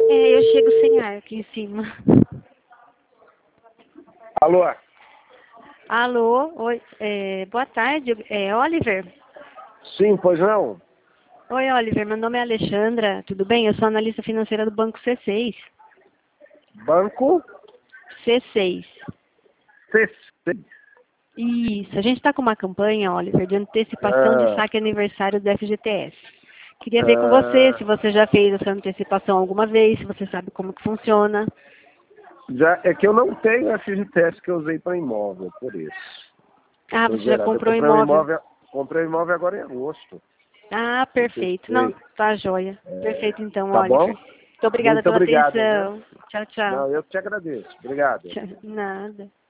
É, eu chego sem ar aqui em cima. Alô? Alô, oi, boa tarde, Oliver? Sim, pois não? Oi, Oliver, meu nome é Alexandra, tudo bem? Eu sou analista financeira do Banco C6. Banco C6. C6. Isso, a gente está com uma campanha, Oliver, de antecipação de Ah, saque aniversário do FGTS. Queria ver com você se ah, você já fez essa antecipação alguma vez, se você sabe como que funciona. já, é que eu não tenho FGTS que eu usei para imóvel, por isso. Ah, Tô você já zerado. Eu comprou imóvel? comprei um imóvel agora em agosto. Ah, perfeito. Não, Antecipei. tá joia. Perfeito então, Tá bom? Oliver. Muito obrigada Muito pela obrigado, viu? atenção. Tchau, tchau. Não, eu te agradeço. Obrigado. Tchau. Nada.